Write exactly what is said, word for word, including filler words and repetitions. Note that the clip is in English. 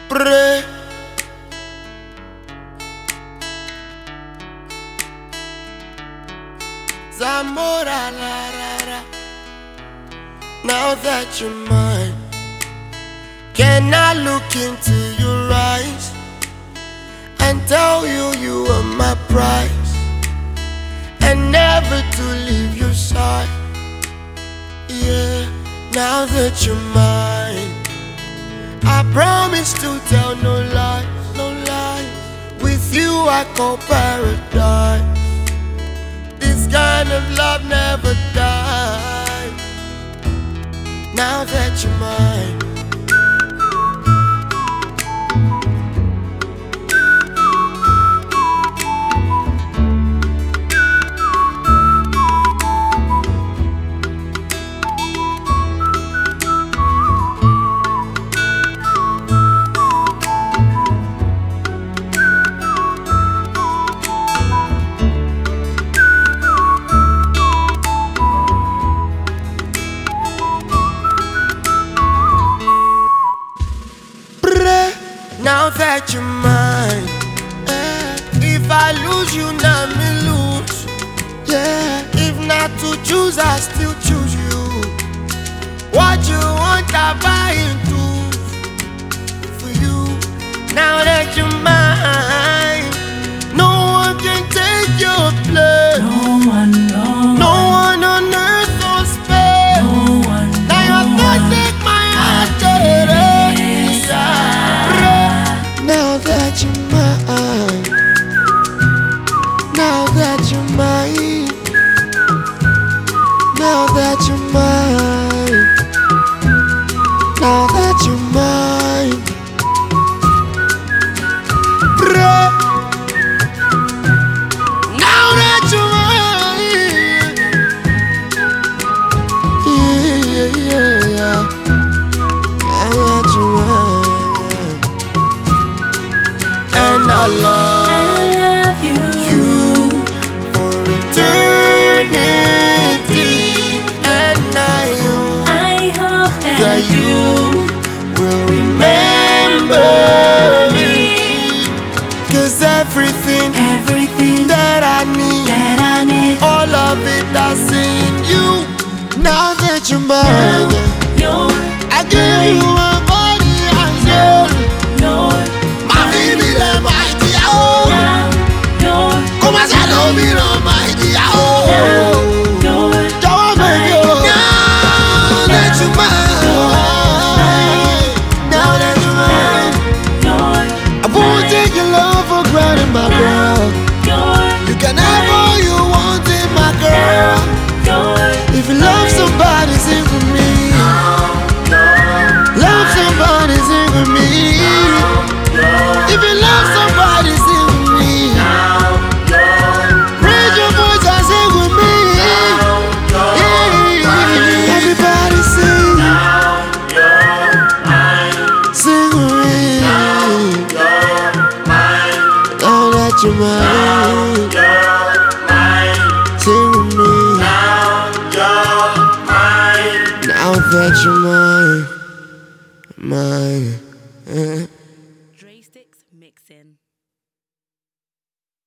Pray. Zamora la la la. Now that you're mine, can I look into your eyes and tell you you are my prize, and never to leave your side? Yeah, now that you're mine, I promise to tell no lies, no lies. With you I call paradise. This kind of love never dies. Now that you're mine, now that you're mine, eh. If I lose you, now me lose. Yeah, if not to choose, I still choose you. What you want, I buy into for you. Now that you're mine, no one can take your place. No one, no, no one on earth or space. no one, Now your no thoughts one. take my heart to Now that you're mine, now that you're mine, now that you're mine, now that you're mine, pray. Now that you're mine, yeah, yeah, yeah, yeah. Now that you're mine. And I love, I love you, you for eternity. And I hope, I hope that, that you will remember me. Cause everything, everything that I need, that I need, all of it I see in you. Now that you're mine, you're I give you my body and soul. you're My baby, the mighty, oh. now, you're Come on, say no, me no mighty, oh. you're Jọ̀wọ́ baby, oh. Now that you're mine, now that you're mine, you're I won't take your love for granted, my girl. you're You can have all you want in my girl. you're If you love somebody, sing for me. Love somebody, sing for me. If you love somebody, sing with me. Raise your voice and sing with me. Yeah. Everybody sing. Sing with me. Now that you're mine, sing with me. Now that you're mine, mine. eh.